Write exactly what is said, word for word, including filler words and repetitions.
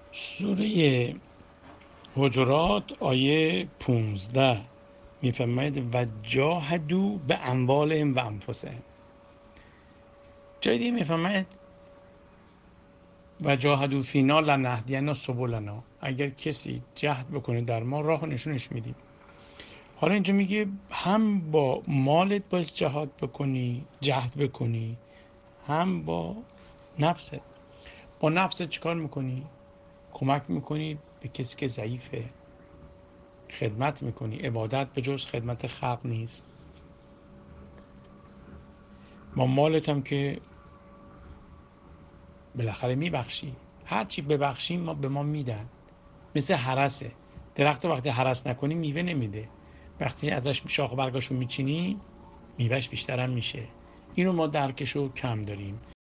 سوره حجرات آیه پونزده میفرماید و جاهدوا به اموالهم و انفسهم. جای دیگه میفرماید و جاهدوا فینا لنهدینا سبلنا، اگر کسی جهد بکنه در ما راه نشونش میدیم. حالا اینجا میگه هم با مالت باید جهاد بکنی، جهد بکنی، هم با نفست. با نفست چیکار میکنی؟ کمک میکنی به کسی که ضعیفه، خدمت میکنی. عبادت به جز خدمت خلق نیست. با مالت هم که بالاخره میبخشی، هر چی ببخشیم ما به ما میدن. مثل هرسه، درخت وقتی هرس نکنی میوه نمیده، وقتی ازش شاخ و برگاشو میچینی میوهش بیشتر هم میشه. اینو ما درکشو کم داریم.